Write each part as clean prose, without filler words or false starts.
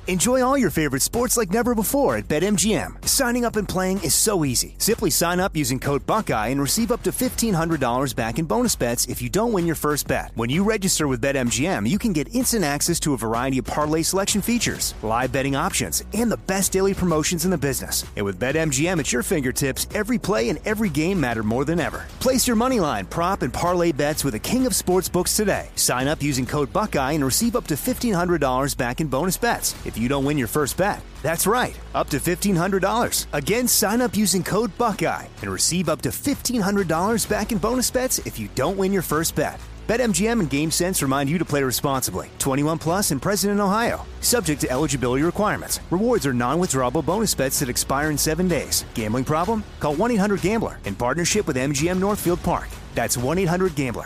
Enjoy all your favorite sports like never before at BetMGM. Signing up and playing is so easy. Simply sign up using code Buckeye and receive up to $1,500 back in bonus bets if you don't win your first bet. When you register with BetMGM, you can get instant access to a variety of parlay selection features, live betting options, and the best daily promotions in the business. And with BetMGM at your fingertips, every play and every game matter more than ever. Place your moneyline, prop, and parlay bets with the king of sportsbooks today. Sign up using code Buckeye and receive up to $1,500 back in bonus bets if you don't win your first bet. That's right, up to $1,500. Again, sign up using code Buckeye and receive up to $1,500 back in bonus bets if you don't win your first bet. BetMGM and GameSense remind you to play responsibly. 21 plus and present in Ohio. Subject to eligibility requirements. Rewards are non-withdrawable bonus bets that expire in 7 days. Gambling problem? Call 1-800-GAMBLER in partnership with MGM Northfield Park. That's 1-800-GAMBLER.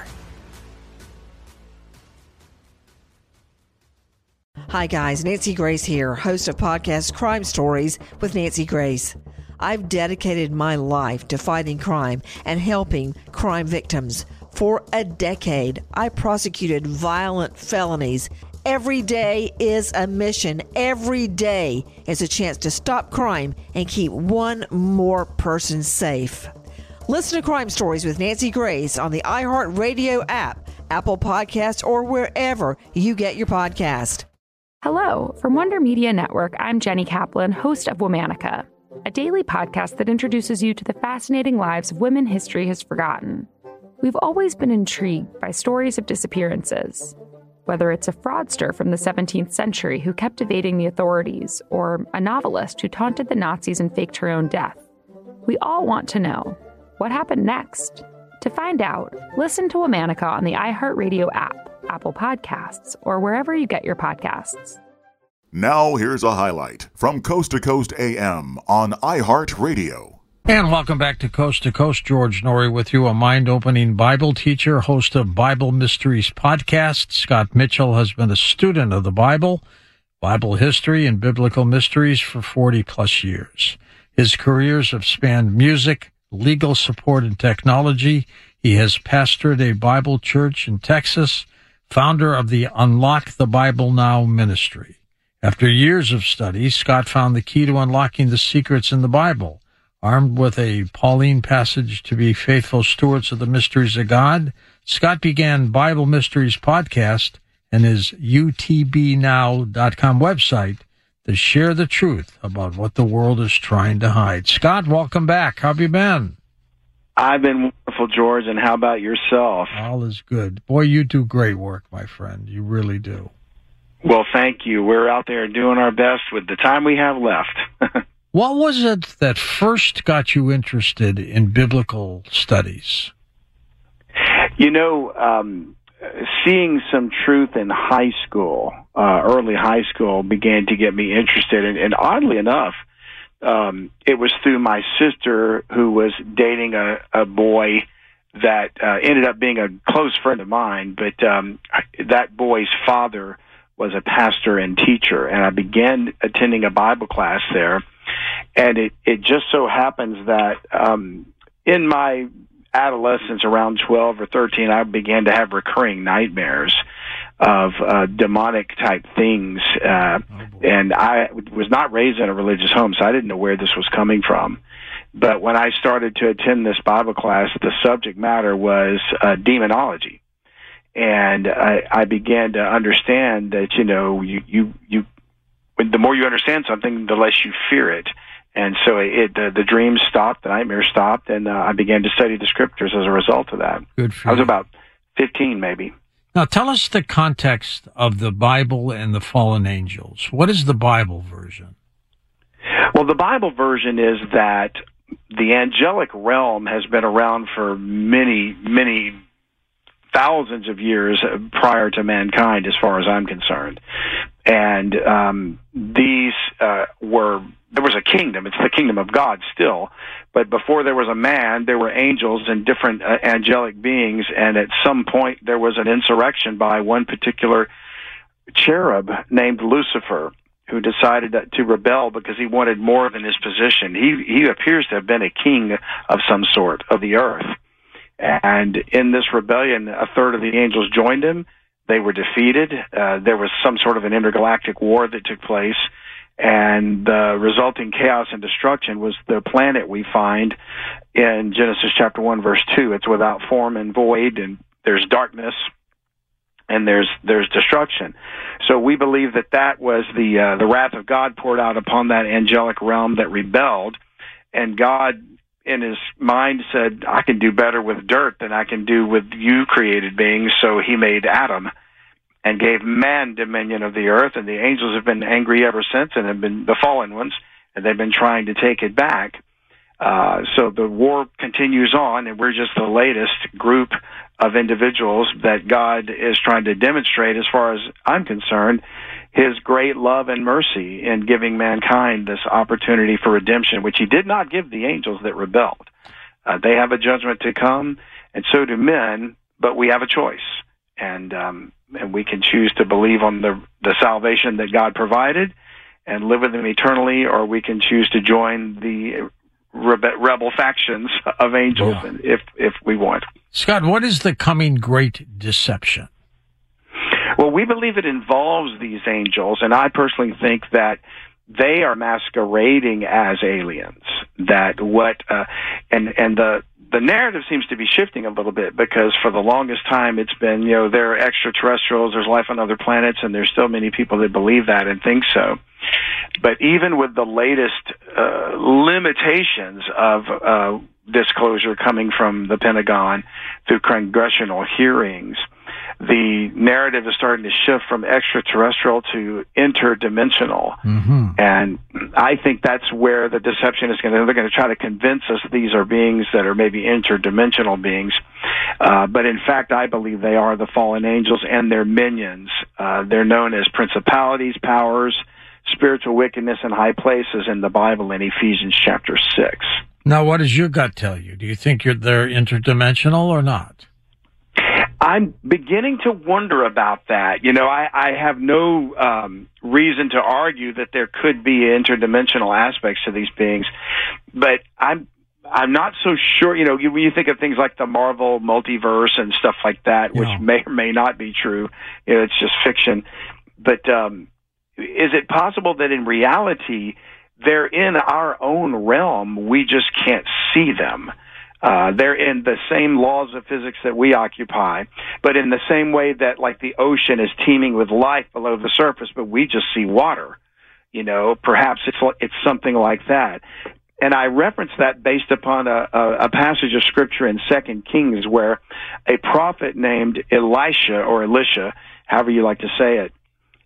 Hi guys, Nancy Grace here, host of podcast Crime Stories with Nancy Grace. I've dedicated my life to fighting crime and helping crime victims. For a decade, I prosecuted violent felonies. Every day is a mission. Every day is a chance to stop crime and keep one more person safe. Listen to Crime Stories with Nancy Grace on the iHeartRadio app, Apple Podcasts, or wherever you get your podcast. Hello, from Wonder Media Network, I'm Jenny Kaplan, host of Womanica, a daily podcast that introduces you to the fascinating lives of women history has forgotten. We've always been intrigued by stories of disappearances, whether it's a fraudster from the 17th century who kept evading the authorities, or a novelist who taunted the Nazis and faked her own death. We all want to know, what happened next? To find out, listen to Womanica on the iHeartRadio app, Apple Podcasts, or wherever you get your podcasts. Now here's a highlight from Coast to Coast AM on iHeartRadio. And welcome back to Coast. George Norrie with you, a mind-opening Bible teacher, host of Bible Mysteries podcast. Scott Mitchell has been a student of the Bible history, and biblical mysteries for 40-plus years. His careers have spanned music, legal support, and technology. He has pastored a Bible church in Texas, founder of the Unlock the Bible Now ministry. After years of study, Scott found the key to unlocking the secrets in the Bible. Armed with a Pauline passage to be faithful stewards of the mysteries of God, Scott began Bible Mysteries podcast and his utbnow.com website to share the truth about what the world is trying to hide. Scott, welcome back. How have you been? I've been wonderful, George, and how about yourself? All is good. Boy, you do great work, my friend. You really do. Well, thank you. We're out there doing our best with the time we have left. What was it that first got you interested in biblical studies? You know, seeing some truth in high school, early high school, began to get me interested. And oddly enough, it was through my sister, who was dating a boy that ended up being a close friend of mine. But that boy's father was a pastor and teacher, and I began attending a Bible class there. And it just so happens that in my adolescence, around 12 or 13, I began to have recurring nightmares of demonic type things. And I was not raised in a religious home, so I didn't know where this was coming from. But when I started to attend this Bible class, the subject matter was demonology. And I began to understand that, you know, the more you understand something, the less you fear it. And so the dreams stopped, the nightmares stopped, and I began to study the scriptures as a result of that. Good for you. I was you. about 15, maybe. Now, tell us the context of the Bible and the fallen angels. What is the Bible version? Well, the Bible version is that the angelic realm has been around for many, many thousands of years prior to mankind, as far as I'm concerned. And there was a kingdom. It's the kingdom of God still. But before there was a man, there were angels and different angelic beings. And at some point, there was an insurrection by one particular cherub named Lucifer, who decided to rebel because he wanted more than his position. He appears to have been a king of some sort of the earth. And in this rebellion, a third of the angels joined him. They were defeated. There was some sort of an intergalactic war that took place, and the resulting chaos and destruction was the planet we find in Genesis chapter 1, verse 2. It's without form and void, and there's darkness, and there's destruction. So we believe that was the wrath of God poured out upon that angelic realm that rebelled, and God, in his mind, said, I can do better with dirt than I can do with you created beings. So he made Adam and gave man dominion of the earth, and the angels have been angry ever since, and have been the fallen ones, and they've been trying to take it back. So the war continues on, and we're just the latest group of individuals that God is trying to demonstrate, as far as I'm concerned, his great love and mercy in giving mankind this opportunity for redemption, which he did not give the angels that rebelled. They have a judgment to come, and so do men, but we have a choice. And we can choose to believe on the salvation that God provided and live with him eternally, or we can choose to join the rebel factions of angels if we want. Scott, what is the coming great deception? Well, we believe it involves these angels, and I personally think that they are masquerading as aliens. That the narrative seems to be shifting a little bit, because for the longest time it's been, they're extraterrestrials, there's life on other planets, and there's still many people that believe that and think so. But even with the latest limitations of disclosure coming from the Pentagon through congressional hearings, the narrative is starting to shift from extraterrestrial to interdimensional. Mm-hmm. And I think that's where the deception is they're going to try to convince us these are beings that are maybe interdimensional beings. But in fact, I believe they are the fallen angels and their minions. They're known as principalities, powers, spiritual wickedness in high places in the Bible in Ephesians chapter 6. Now, what does your gut tell you? Do you think they're interdimensional or not? I'm beginning to wonder about that. I have no reason to argue that there could be interdimensional aspects to these beings, but I'm not so sure. When you think of things like the Marvel multiverse and stuff like that, which may or may not be true, it's just fiction. But is it possible that in reality they're in our own realm? We just can't see them. They're in the same laws of physics that we occupy, but in the same way that, like, the ocean is teeming with life below the surface, but we just see water. Perhaps it's something like that. And I reference that based upon a passage of Scripture in 2 Kings where a prophet named Elisha, or Elisha, however you like to say it,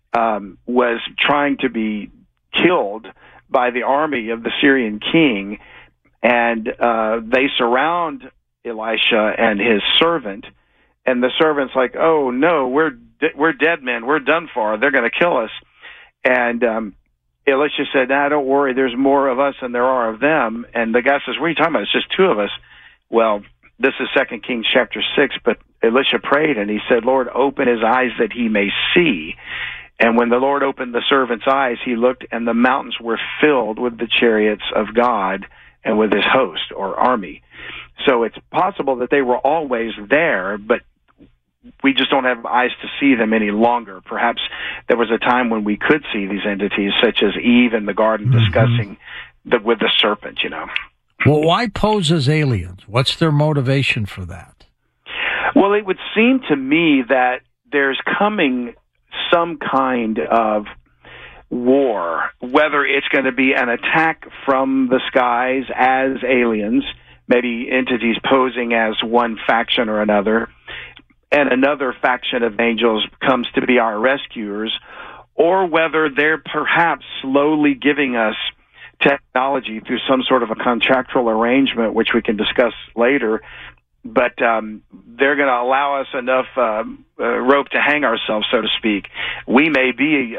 was trying to be killed by the army of the Syrian king, and they surround Elisha and his servant, and the servant's like, "Oh no, we're dead men. We're done for. They're going to kill us." And Elisha said, "Nah, don't worry. There's more of us than there are of them." And the guy says, "What are you talking about? It's just two of us." Well, this is 2 Kings chapter 6, but Elisha prayed and he said, "Lord, open his eyes that he may see." And when the Lord opened the servant's eyes, he looked, and the mountains were filled with the chariots of God and with his host or army. So it's possible that they were always there, but we just don't have eyes to see them any longer. Perhaps there was a time when we could see these entities, such as Eve in the garden discussing with the serpent, Well, why pose as aliens? What's their motivation for that? Well, it would seem to me that there's coming some kind of war, whether it's going to be an attack from the skies as aliens, maybe entities posing as one faction or another, and another faction of angels comes to be our rescuers, or whether they're perhaps slowly giving us technology through some sort of a contractual arrangement, which we can discuss later, but they're going to allow us enough rope to hang ourselves, so to speak. We may be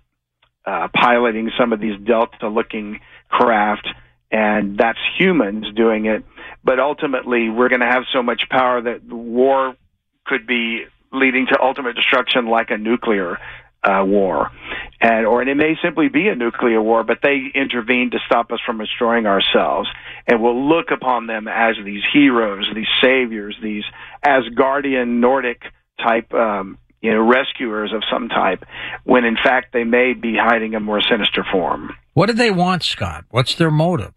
piloting some of these Delta-looking craft, and that's humans doing it, but ultimately we're going to have so much power that war could be leading to ultimate destruction, like a nuclear war. Or it may simply be a nuclear war, but they intervene to stop us from destroying ourselves. And we'll look upon them as these heroes, these saviors, these Asgardian Nordic type rescuers of some type, when in fact they may be hiding a more sinister form. What do they want, Scott? What's their motive?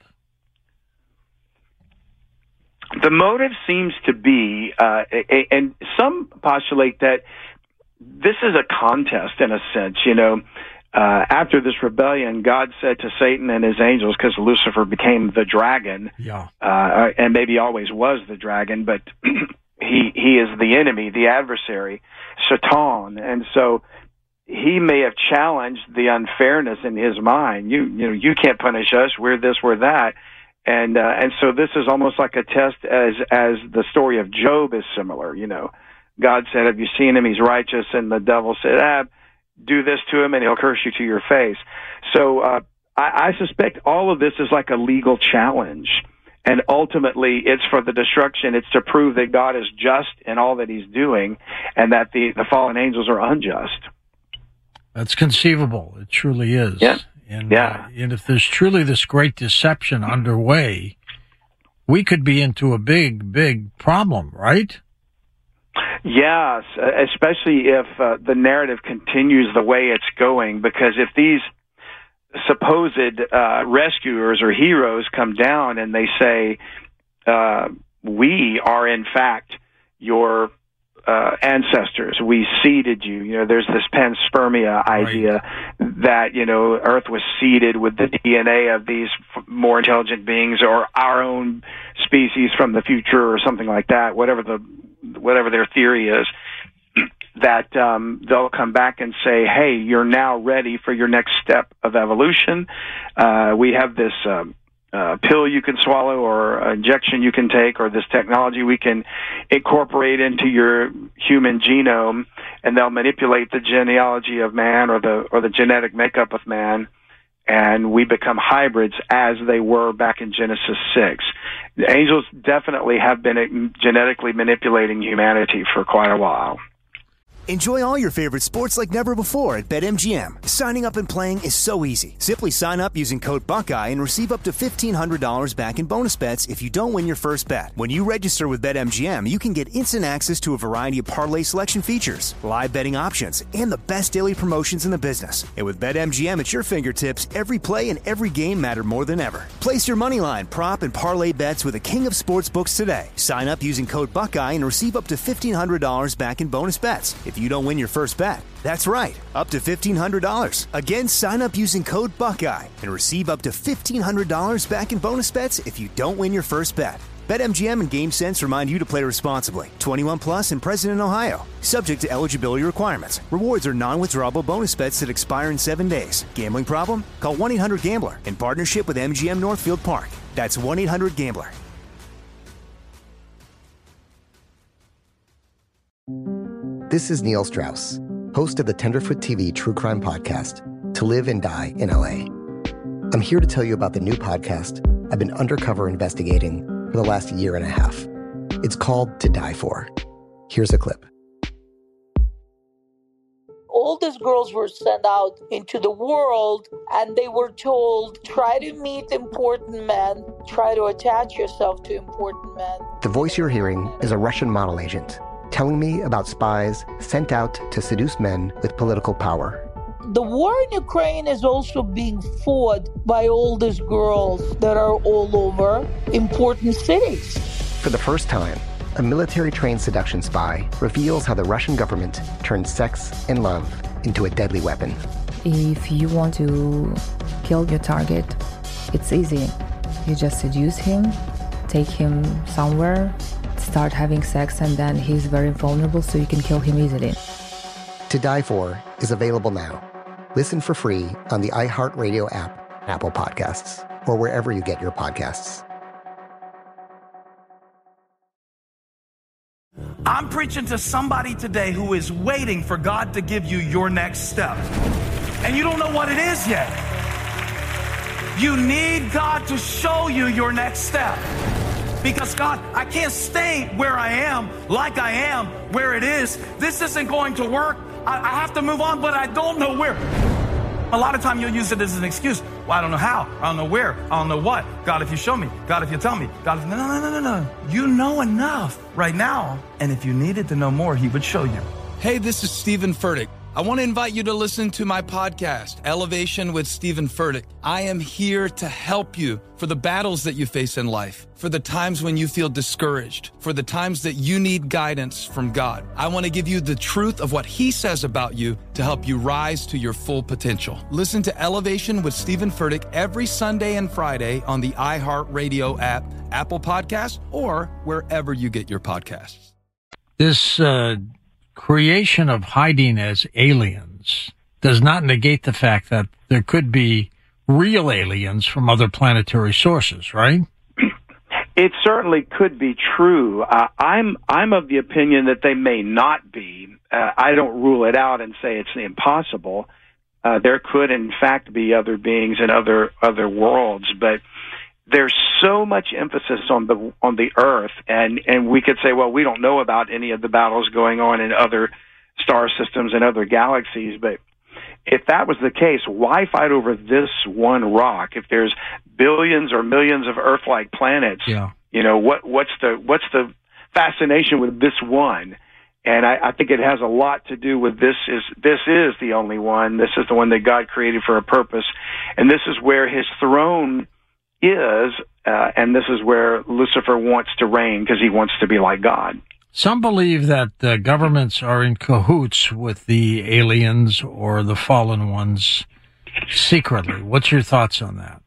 The motive seems to be, and some postulate that this is a contest in a sense. After this rebellion, God said to Satan and his angels, because Lucifer became the dragon, and maybe always was the dragon, but he is the enemy, the adversary, Satan, and so he may have challenged the unfairness in his mind. You can't punish us. We're this, we're that. And so this is almost like a test, as the story of Job is similar. God said, "Have you seen him? He's righteous." And the devil said, "Do this to him and he'll curse you to your face." So I suspect all of this is like a legal challenge. And ultimately, it's for the destruction. It's to prove that God is just in all that he's doing, and that the fallen angels are unjust. That's conceivable. It truly is. Yeah. And if there's truly this great deception underway, we could be into a big, big problem, right? Yes, especially if the narrative continues the way it's going, because if these supposed rescuers or heroes come down and they say, we are in fact your ancestors, we seeded you. There's this panspermia idea that, Earth was seeded with the DNA of these more intelligent beings, or our own species from the future, or something like that, whatever their theory is, that they'll come back and say, hey, you're now ready for your next step of evolution. We have this pill you can swallow, or injection you can take, or this technology we can incorporate into your human genome, and they'll manipulate the genealogy of man, or the genetic makeup of man, and we become hybrids as they were back in Genesis 6. The angels definitely have been genetically manipulating humanity for quite a while. Enjoy all your favorite sports like never before at BetMGM. Signing up and playing is so easy. Simply sign up using code Buckeye and receive up to $1,500 back in bonus bets if you don't win your first bet. When you register with BetMGM, you can get instant access to a variety of parlay selection features, live betting options, and the best daily promotions in the business. And with BetMGM at your fingertips, every play and every game matter more than ever. Place your moneyline, prop, and parlay bets with the king of sportsbooks today. Sign up using code Buckeye and receive up to $1,500 back in bonus bets if you don't win your first bet. That's right, up to $1,500. Again, sign up using code Buckeye and receive up to $1,500 back in bonus bets if you don't win your first bet. BetMGM and GameSense remind you to play responsibly. 21 plus and present in Ohio. Subject to eligibility requirements. Rewards are non-withdrawable bonus bets that expire in 7 days. Gambling problem? Call 1-800-GAMBLER in partnership with MGM Northfield Park. That's 1-800-GAMBLER. This is Neil Strauss, host of the Tenderfoot TV true crime podcast, To Live and Die in LA. I'm here to tell you about the new podcast I've been undercover investigating for the last year and a half. It's called To Die For. Here's a clip. All these girls were sent out into the world, and they were told, try to meet important men, try to attach yourself to important men. The voice you're hearing is a Russian model agent telling me about spies sent out to seduce men with political power. The war in Ukraine is also being fought by all these girls that are all over important cities. For the first time, a military-trained seduction spy reveals how the Russian government turned sex and love into a deadly weapon. If you want to kill your target, it's easy. You just seduce him, take him somewhere, start having sex, and then he's very vulnerable, so you can kill him easily. To Die For is available now. Listen for free on the iHeartRadio app, Apple Podcasts, or wherever you get your podcasts. I'm preaching to somebody today who is waiting for God to give you your next step. And you don't know what it is yet. You need God to show you your next step. Because God, I can't stay where I am, like I am, where it is. This isn't going to work. I have to move on, but I don't know where. A lot of time you'll use it as an excuse. Well, I don't know how. I don't know where. I don't know what. God, if you show me. God, if you tell me. God, if... No. You know enough right now. And if you needed to know more, he would show you. Hey, this is Stephen Furtick. I want to invite you to listen to my podcast, Elevation with Stephen Furtick. I am here to help you for the battles that you face in life, for the times when you feel discouraged, for the times that you need guidance from God. I want to give you the truth of what He says about you to help you rise to your full potential. Listen to Elevation with Stephen Furtick every Sunday and Friday on the iHeartRadio app, Apple Podcasts, or wherever you get your podcasts. This creation of hiding as aliens does not negate the fact that there could be real aliens from other planetary sources, right? It certainly could be true. I'm of the opinion that they may not be. I don't rule it out and say it's impossible. There could, in fact, be other beings in other worlds, but there's so much emphasis on the Earth, and we could say, well, we don't know about any of the battles going on in other star systems and other galaxies, but if that was the case, why fight over this one rock? If there's billions or millions of Earth-like planets, what's the fascination with this one? And I think it has a lot to do with this is the only one. This is the one that God created for a purpose, and this is where His throne is, and this is where Lucifer wants to reign because he wants to be like God. Some believe that the governments are in cahoots with the aliens or the fallen ones secretly. What's your thoughts on that?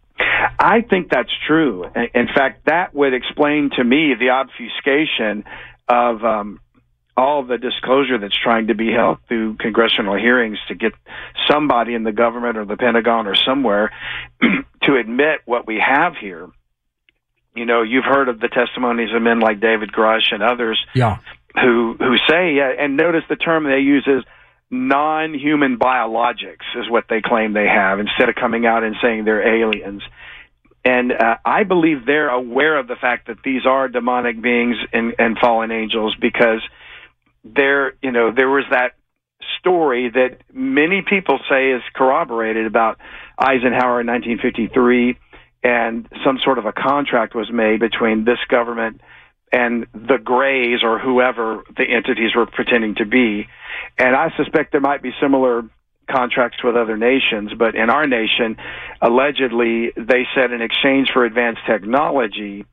I think that's true. In fact, that would explain to me the obfuscation of all the disclosure that's trying to be held through congressional hearings to get somebody in the government or the Pentagon or somewhere to admit what we have here. You know, you've heard of the testimonies of men like David Grush and others who say, and notice the term they use is non-human biologics is what they claim they have, instead of coming out and saying they're aliens. And I believe they're aware of the fact that these are demonic beings and fallen angels, because there was that story that many people say is corroborated about Eisenhower in 1953, and some sort of a contract was made between this government and the Greys or whoever the entities were pretending to be. And I suspect there might be similar contracts with other nations, but in our nation, allegedly, they said in exchange for advanced technology,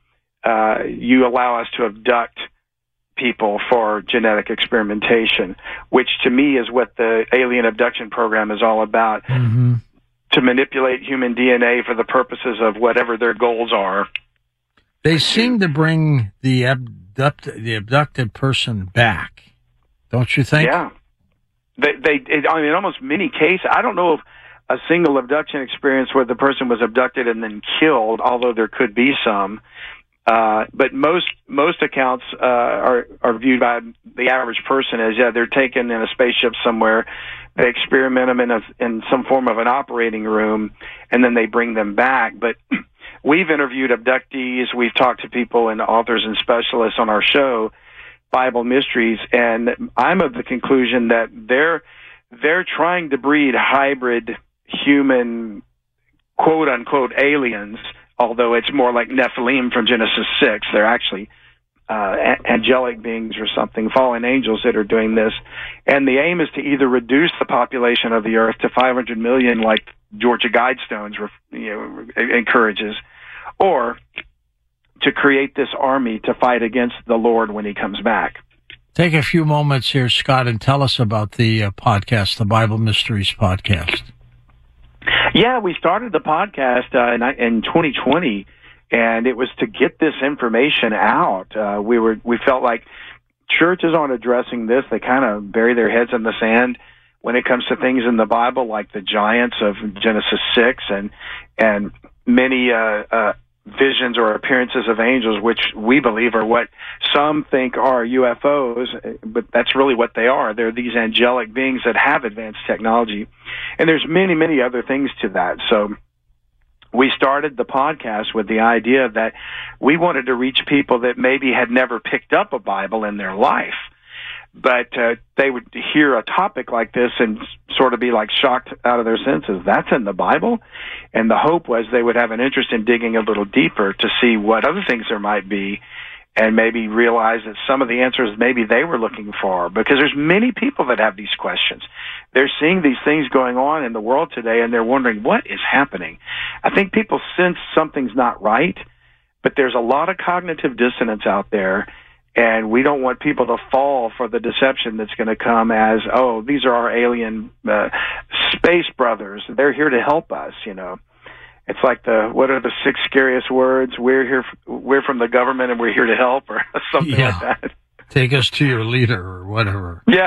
you allow us to abduct people for genetic experimentation, which to me is what the alien abduction program is all about, to manipulate human DNA for the purposes of whatever their goals are. They seem to bring the abducted person back, don't you think? Yeah. In almost many cases, I don't know of a single abduction experience where the person was abducted and then killed, although there could be some. But most accounts are viewed by the average person as, they're taken in a spaceship somewhere, they experiment them in some form of an operating room, and then they bring them back. But we've interviewed abductees, we've talked to people and authors and specialists on our show, Bible Mysteries, and I'm of the conclusion that they're trying to breed hybrid human, quote-unquote, aliens, although it's more like Nephilim from Genesis 6. They're actually angelic beings or something, fallen angels that are doing this. And the aim is to either reduce the population of the earth to 500 million, like Georgia Guidestones encourages, or to create this army to fight against the Lord when He comes back. Take a few moments here, Scott, and tell us about the podcast, the Bible Mysteries podcast. Yeah, we started the podcast in 2020, and it was to get this information out. We felt like churches aren't addressing this. They kind of bury their heads in the sand when it comes to things in the Bible, like the giants of Genesis 6 and many visions or appearances of angels, which we believe are what some think are UFOs, but that's really what they are. They're these angelic beings that have advanced technology. And there's many, many other things to that. So we started the podcast with the idea that we wanted to reach people that maybe had never picked up a Bible in their life, but they would hear a topic like this and sort of be like shocked out of their senses. That's in the Bible? And the hope was they would have an interest in digging a little deeper to see what other things there might be. and maybe realize that some of the answers maybe they were looking for, because there's many people that have these questions. They're seeing these things going on in the world today, and they're wondering, what is happening? I think people sense something's not right, but there's a lot of cognitive dissonance out there, and we don't want people to fall for the deception that's going to come as, oh, these are our alien space brothers. They're here to help us, you know. It's like what are the 6 scariest words? We're from the government and we're here to help, or something like that. Take us to your leader or whatever. Yeah.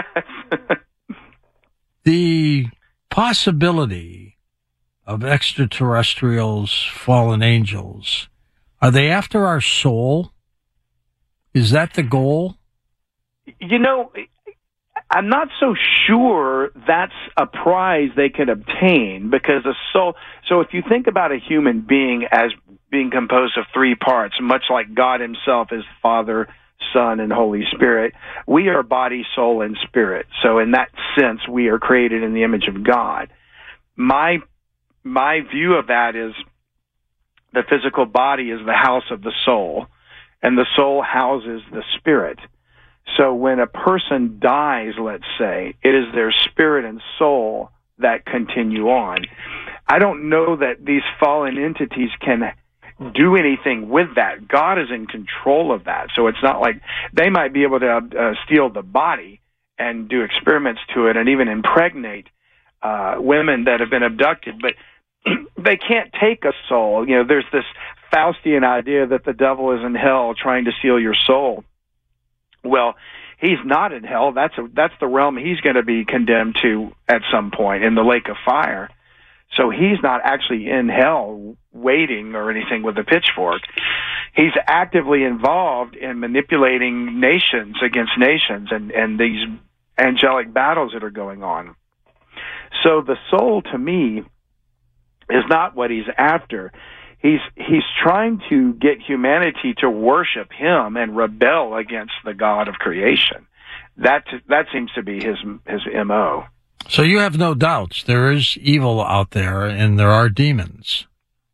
The possibility of extraterrestrials, fallen angels, are they after our soul? Is that the goal? You know, I'm not so sure that's a prize they can obtain, because a soul. So if you think about a human being as being composed of 3 parts, much like God himself is Father, Son, and Holy Spirit, we are body, soul, and spirit. So in that sense, we are created in the image of God. My view of that is the physical body is the house of the soul, and the soul houses the spirit. So when a person dies, let's say, it is their spirit and soul that continue on. I don't know that these fallen entities can do anything with that. God is in control of that. So it's not like they might be able to steal the body and do experiments to it and even impregnate women that have been abducted, but they can't take a soul. You know, there's this Faustian idea that the devil is in hell trying to steal your soul. Well, he's not in hell. That's the realm he's going to be condemned to at some point, in the lake of fire. So he's not actually in hell waiting or anything with a pitchfork. He's actively involved in manipulating nations against nations and these angelic battles that are going on. So the soul, to me, is not what he's after. He's trying to get humanity to worship him and rebel against the God of creation. That seems to be his MO. So you have no doubts there is evil out there, and there are demons.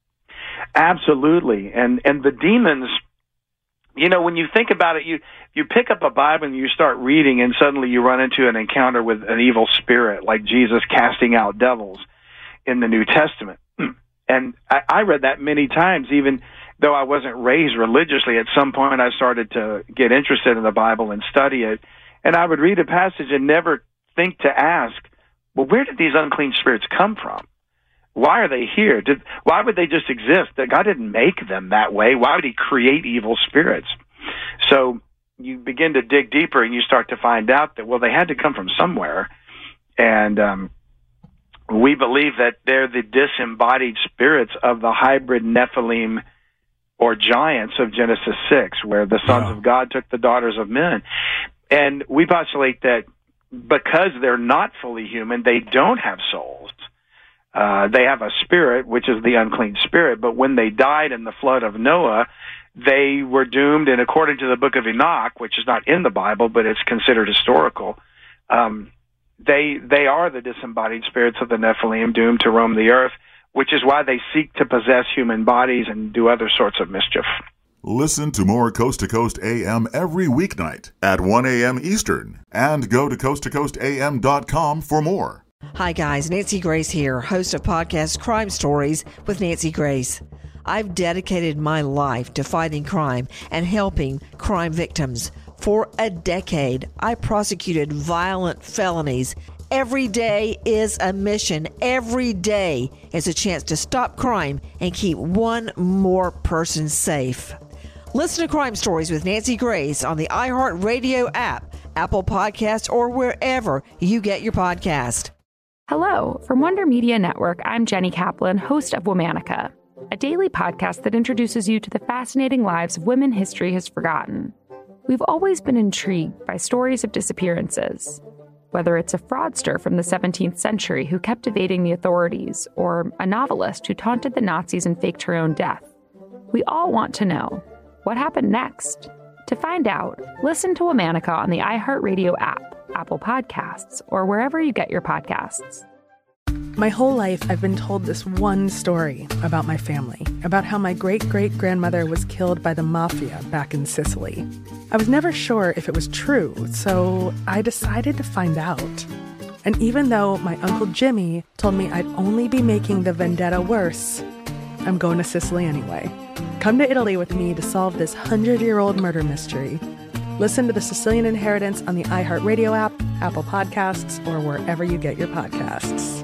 Absolutely, and the demons. You know, when you think about it, you pick up a Bible and you start reading, and suddenly you run into an encounter with an evil spirit, like Jesus casting out devils in the New Testament. And I read that many times, even though I wasn't raised religiously. At some point, I started to get interested in the Bible and study it. And I would read a passage and never think to ask, well, where did these unclean spirits come from? Why are they here? Why would they just exist? That God didn't make them that way. Why would he create evil spirits? So you begin to dig deeper and you start to find out that, well, they had to come from somewhere. And we believe that they're the disembodied spirits of the hybrid Nephilim or giants of Genesis 6, where the sons of God took the daughters of men. And we postulate that because they're not fully human, they don't have souls. They have a spirit, which is the unclean spirit, but when they died in the flood of Noah, they were doomed, and according to the book of Enoch, which is not in the Bible, but it's considered historical, they are the disembodied spirits of the Nephilim, doomed to roam the earth, which is why they seek to possess human bodies and do other sorts of mischief. Listen to more Coast to Coast AM every weeknight at 1 a.m. Eastern, and go to coasttocoastam.com for more. Hi guys, Nancy Grace here, host of podcast Crime Stories with Nancy Grace. I've dedicated my life to fighting crime and helping crime victims. For a decade, I prosecuted violent felonies. Every day is a mission. Every day is a chance to stop crime and keep one more person safe. Listen to Crime Stories with Nancy Grace on the iHeartRadio app, Apple Podcasts, or wherever you get your podcast. Hello. From Wonder Media Network, I'm Jenny Kaplan, host of Womanica, a daily podcast that introduces you to the fascinating lives of women history has forgotten. We've always been intrigued by stories of disappearances, whether it's a fraudster from the 17th century who kept evading the authorities, or a novelist who taunted the Nazis and faked her own death. We all want to know, what happened next? To find out, listen to Womanica on the iHeartRadio app, Apple Podcasts, or wherever you get your podcasts. My whole life, I've been told this one story about my family, about how my great-great-grandmother was killed by the mafia back in Sicily. I was never sure if it was true, so I decided to find out. And even though my Uncle Jimmy told me I'd only be making the vendetta worse, I'm going to Sicily anyway. Come to Italy with me to solve this 100-year-old murder mystery. Listen to The Sicilian Inheritance on the iHeartRadio app, Apple Podcasts, or wherever you get your podcasts.